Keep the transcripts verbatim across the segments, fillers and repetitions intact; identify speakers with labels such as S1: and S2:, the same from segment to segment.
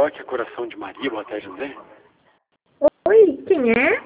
S1: paróquia Coração de Maria. Boa tarde, André.
S2: Oi, quem é?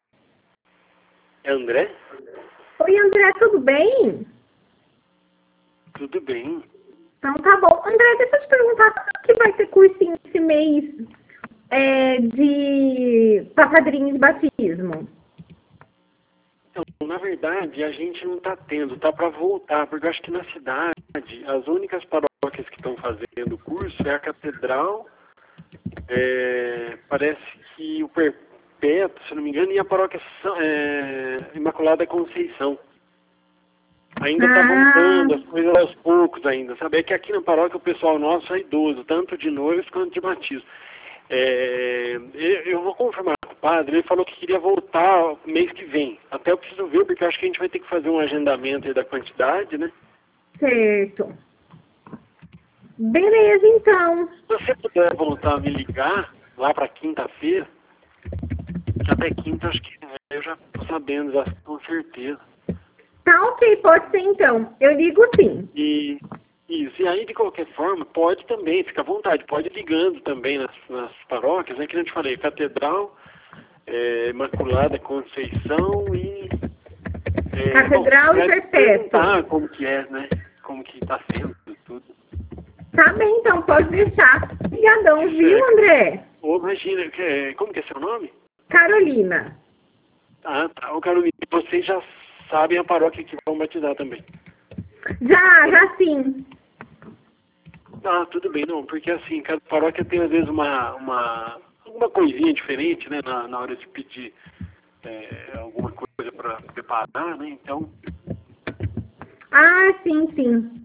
S1: É André?
S2: Oi, André, tudo bem?
S1: Tudo bem.
S2: Então tá bom. André, deixa eu te perguntar, quando que vai ter cursinho esse mês é, de para padrinho de batismo?
S1: Então, na verdade, a gente não está tendo, tá para voltar, porque eu acho que na cidade, as únicas paróquias que estão fazendo o curso é a Catedral, é, parece que o Perpétuo, se não me engano, e a paróquia é, Imaculada Conceição. Ainda está voltando, as coisas aos poucos ainda, sabe? É que aqui na paróquia o pessoal nosso é idoso, tanto de noivos quanto de batismo. É, eu vou confirmar com o padre, ele falou que queria voltar mês que vem. Até eu preciso ver, porque eu acho que a gente vai ter que fazer um agendamento aí da quantidade, né?
S2: Certo. Beleza, então.
S1: Se você puder voltar a me ligar lá para quinta-feira, que até quinta acho que eu já estou sabendo, já com certeza.
S2: Tá ok, pode ser então. Eu ligo sim.
S1: E isso, e aí de qualquer forma, pode também, fica à vontade, pode ir ligando também nas, nas paróquias, né? Que eu te falei, Catedral, é, Imaculada Conceição e... É,
S2: Catedral
S1: bom,
S2: e
S1: pra
S2: Perpétuo.
S1: perguntar como que é, né? Como que está sendo tudo.
S2: Tá bem, então, pode deixar. Obrigadão, viu, André?
S1: Ô, imagina, que é- como que é seu nome?
S2: Carolina.
S1: Ah, tá. Ô, Carolina, vocês já sabem a paróquia que vão batizar também.
S2: Já, já sim.
S1: Ah, tudo bem, não, porque assim, cada paróquia tem às vezes uma, uma alguma coisinha diferente, né, na, na hora de pedir é, alguma coisa para preparar, né, então...
S2: Ah, sim, sim.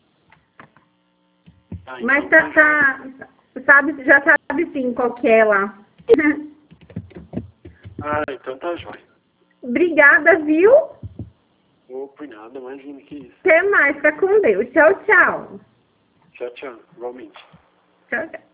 S1: Ah,
S2: Mas
S1: então
S2: tá, tá, sabe, já sabe sim qual que é lá.
S1: Ah, então tá jóia.
S2: Obrigada, viu?
S1: Ô, por nada, imagina que isso.
S2: Até mais, fica com Deus. Tchau, tchau.
S1: Tchau, tchau, igualmente.
S2: Tchau, tchau.